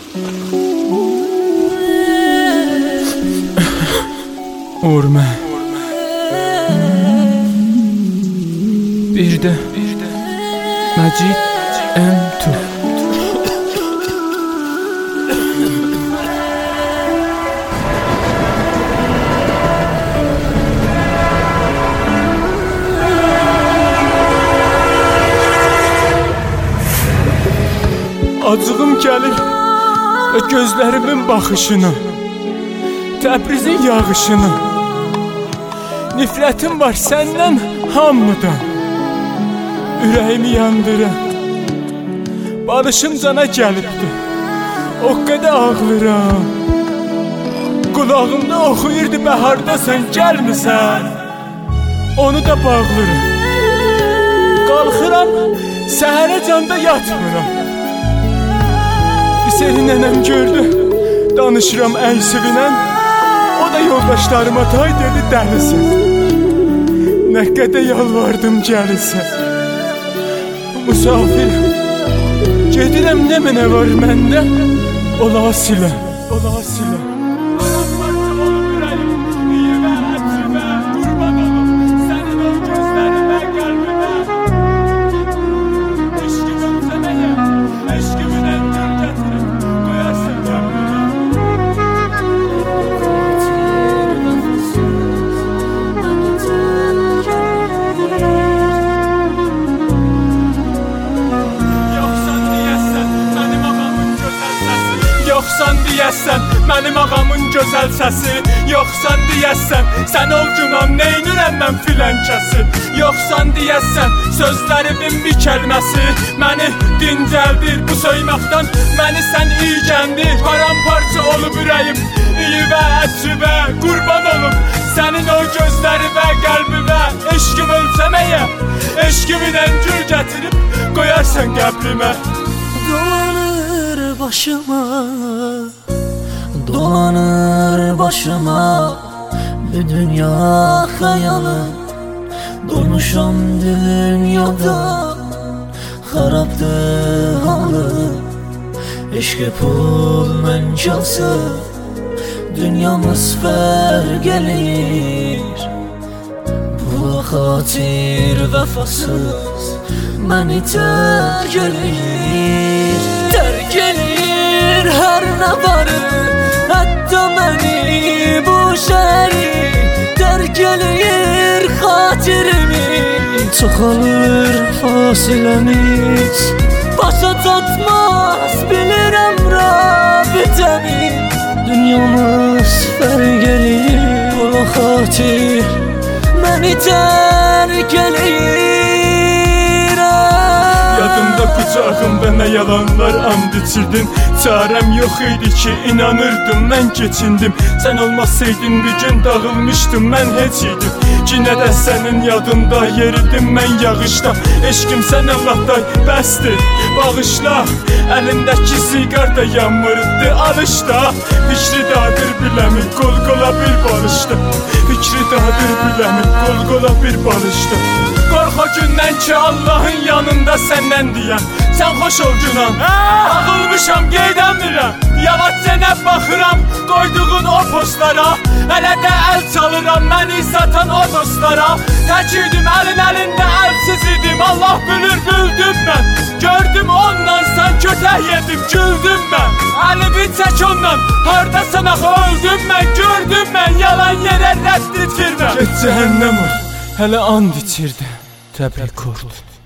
Urmə Bir də Məcid M2 Acığım gəlir və gözlərimin baxışını, Təbrizin yağışını. Nifrətim var səndən hamıdan, ürəyimi yandıran. Barışım cana gəlibdir, o qədər ağlıram. Qulağımda oxuyurdu bəhardasan gəlmisən, onu da bağlıram. Qalxıram, səhərə canda yatmıram. Seni nənəm gördü, danışıram əysivinə. O da yoldaşlarıma tay dedi dəlisin. Nə qədər yalvardım gəlirsən. Musafir, gedirəm nə mənə var məndə, ola silə. Yoxsan deyəsən, mənim ağamın gözəl səsi. Yoxsan deyəsən, sən ovcunam, neynirəm mən filənkəsi. Yoxsan deyəsən, sözlərimin bir kəlməsi məni dincəldir bu söyməkdən. Məni sən iyicəndir, paramparça olub ürəyim. İyi və əcrübə, qurban olum sənin o gözlərimə, qəlbimə. Eşkim ölçəməyə, eşkimin əncür gətirib qoyarsan qəbrimə. Dolanır başıma bir dünya hayalı. Dolmuşam dünyada, xarabdır halı. Eşqi pul məncası, dünyamız fər gəlir. Pula xatir vəfasız məni tərk eləyir. Tərk eləyir hər nə varı, hətta məni bu şəhəri. Tərk eləyir xatirimi, çoxalır fasiləmiz. Başa çatmaz bilirəm rabitəmi. Dünyamız fərq eləyir, pula xatir məni tərk eləyir. Yadımda qucağımda nə yalanlar and içirdin. Çarəm yox idi ki, inanırdım, mən keçindim. Sən olmasaydın bir gün dağılmışdım, mən heç idim. Yenə də sənin yadında yeridim mən yağışda. Eşkim sən Allahday bəsdir, bağışla. Əlindəki siqar da yanmırdı alışda. Fikri dadır biləmi, qol-qola bir barışda. Fikri dadır biləmi, qol-qola bir barışda. Qorx o gündən ki, Allahın yanında səndən deyəm. Sən xoş ol günan, ağılmışam qeydəmirəm. Yavaşca nə baxıram qoyduğun o postlara. Hələ də əl çalıram məni satan o dostlara. Tək idim əlin əlində əlsiz idim, Allah bilir bildim mən. Gördüm ondan sən kötək yedim, güldüm mən. Əlimi çək ondan, hardasan axı öldüm mən. Gördüm mən, yalan yerə rədd itirməm. Get cəhənnəm ol, hələ and içirdi Təbrik Kurt.